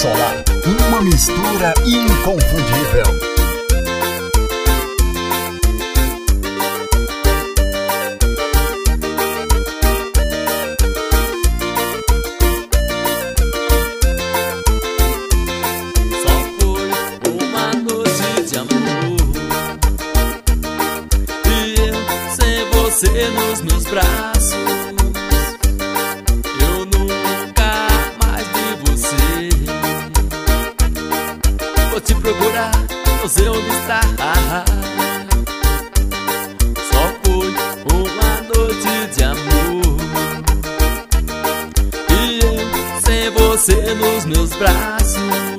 Solar, uma mistura inconfundível. Você nos meus braços, eu nunca mais vi você. Vou te procurar, não sei onde está. Só foi uma noite de amor, e eu sem você nos meus braços,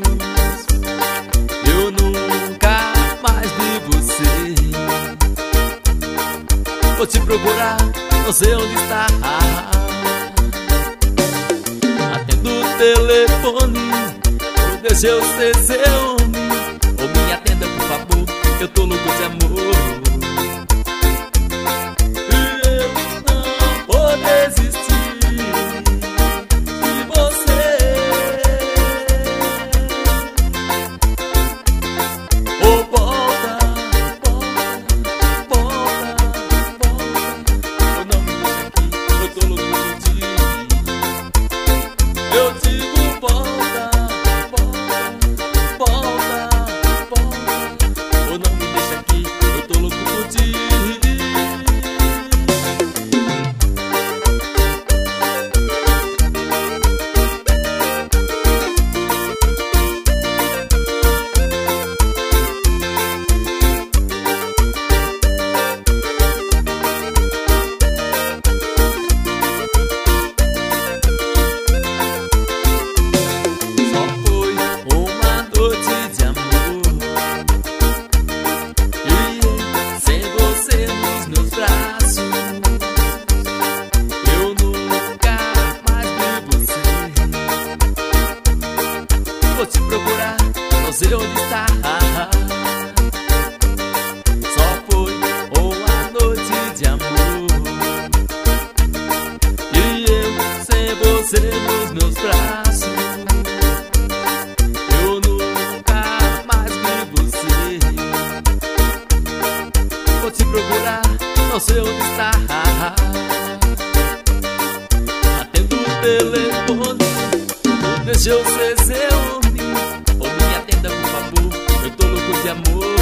eu nunca mais vi você. Vou te procurar, não sei onde está. Atendo o telefone, ou deixa eu ser seu homem, ou me atenda por favor, eu tô louco de amor. E eu não vou desistir de você. Oh, volta, volta, volta. Eu digo volta, volta, volta, volta. Ou não me deixa aqui, eu tô louco por ti. Vou te procurar, não sei onde está. Só foi uma noite de amor, e eu sem você nos meus braços, eu nunca mais vi você. Vou te procurar, não sei onde está. Atendo o telefone, deixa eu ser seu homem, ou me atenda por favor, eu tô louco de amor.